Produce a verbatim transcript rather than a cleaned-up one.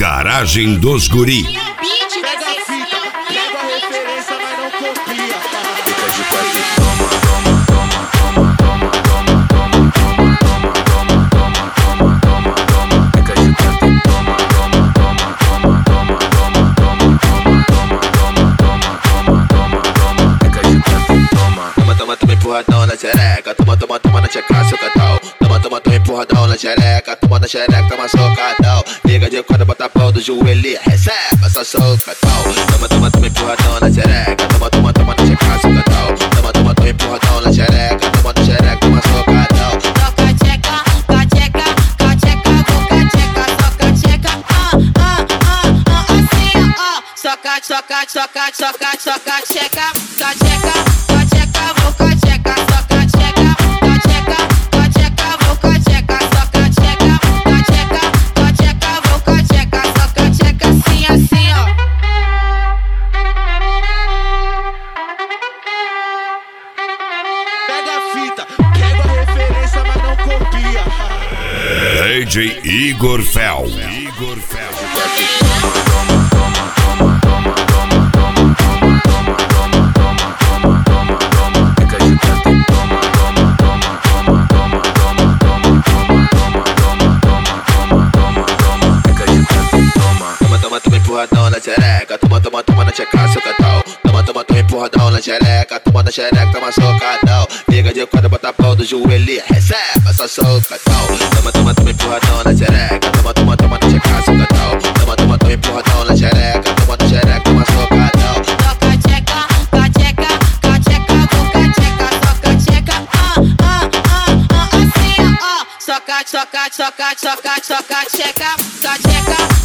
Garagem dos Guri. Pega a fita, pega a referência, mas não copia. Fica de quatro, toma, toma, toma, toma, toma, toma, toma, toma, toma, toma, toma, toma. Fica de quatro, toma, toma, toma, toma, toma, toma, toma, toma, toma, toma, toma, toma. Fica de quatro, toma. Toma, toma, toma empurradão na xereca. Toma, toma, toma na tcheca, seu catal. Toma, toma, toma empurradão na xereca. Toma na xereca, toma socadão. Liga de quatro, bota pau do joelho, recebe essa socadão. Toma, toma, toma empurradão na xereca. Toma, toma, toma na tcheca, seu catal. Toma, toma, toma empurradão na xereca. Toma na xereca, toma socadão. Soca tcheca, cacheca, cacheca, boca tcheca, soca tcheca, ah, ah, ah, ah, assim, ó. Soca, soca, soca, soca, soca tcheca, cacheca, cacheca, boca tcheca, soca tcheca, cacheca, cacheca, boca tcheca, soca tcheca, cacheca, cacheca, boca tcheca, soca tcheca, assim, assim, ó. Pega a fita, pega a referência, mas não copia. D J Igor Fel. Igor Fel. Toma, toma, toma, toma, toma, toma, toma, toma, toma, toma, toma, toma, toma. Fica de quatro, toma, toma, toma, toma, toma, toma, toma, toma, toma, toma, toma, toma, toma. Fica de quatro, toma. Toma, toma, toma empurradão na xereca. Toma, toma, toma na tcheca, seu catal. Toma, toma, toma empurradão na xereca. Toma na xereca, toma socadão. Liga de quatro, bota pau do joelho, recebe essa socadão. Toma, toma, toma empurradão na xereca. Toma, toma, toma na tcheca, seu catal. Toma, toma, toma empurradão na xereca. Toma na xereca, toma socadão. Soca tcheca, cacheca, cacheca, boca tcheca, soca tcheca, ah, ah, ah, ah, assim, ó. Soca, soca, soca, soca, soca tcheca, cacheca.